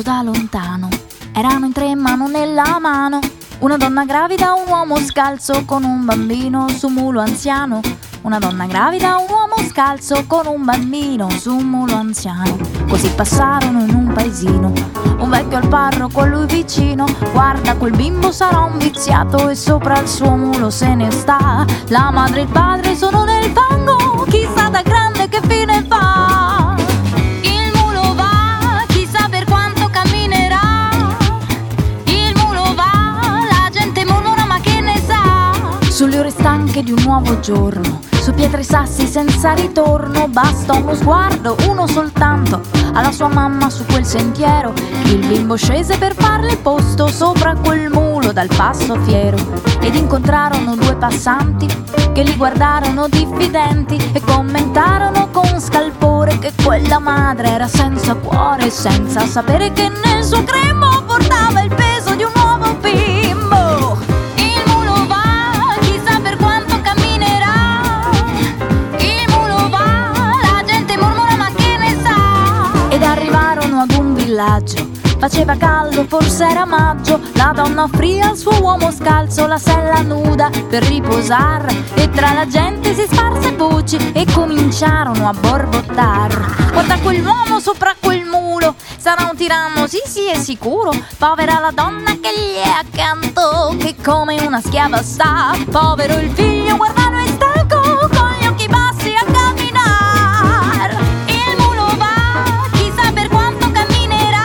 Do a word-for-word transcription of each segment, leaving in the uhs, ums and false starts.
da lontano. Erano in tre, mano nella mano. Una donna gravida, un uomo scalzo con un bambino su un mulo anziano. Una donna gravida, un uomo scalzo con un bambino su un mulo anziano. Così passarono in un paesino. Un vecchio al parroco a lui vicino. Guarda, quel bimbo sarà un viziato e sopra il suo mulo se ne sta. La madre e il padre sono nel fango, chissà da grande che fine fa. Il mulo va, chissà per quanto camminerà. Il mulo va, la gente mormora ma che ne sa. Sulle ore stanche di un nuovo giorno, su pietre e sassi senza ritorno, basta uno sguardo, uno soltanto, alla sua mamma su quel sentiero. Il bimbo scese per farle posto sopra quel mulo dal passo fiero. Ed incontrarono due passanti che li guardarono diffidenti e commentarono con scalpore che quella madre era senza cuore, senza sapere che nel suo grembo portava il peso di un nuovo bimbo. Il mulo va, chissà per quanto camminerà. Il mulo va, la gente mormora ma che ne sa. Ed arrivarono ad un villaggio. Faceva caldo, forse era maggio. La donna offrì al suo uomo scalzo la sella nuda per riposar. E tra la gente si sparse voci e cominciarono a borbottar. Guarda quell'uomo sopra quel mulo, sarà un tiranno, sì sì è sicuro. Povera la donna che gli è accanto, che come una schiava sta. Povero il figlio, guardalo è stanco, con gli occhi bassi a camminar. Il mulo va, chissà per quanto camminerà.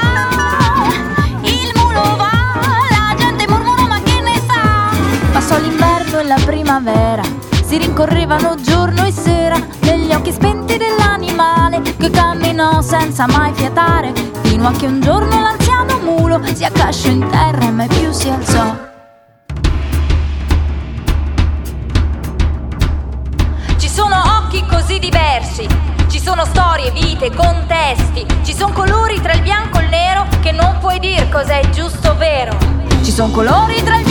Il mulo va, la gente mormora ma che ne sa. Passò l'inverno e la primavera, si rincorrevano giorno e sera negli occhi spenti dell'animale che camminò senza mai fiatare, fino a che un giorno l'anziano mulo si accasciò in terra e mai più si alzò. Ci sono occhi così diversi, ci sono storie, vite, contesti, ci sono colori tra il bianco e il nero che non puoi dir cos'è giusto o vero. Ci sono colori tra il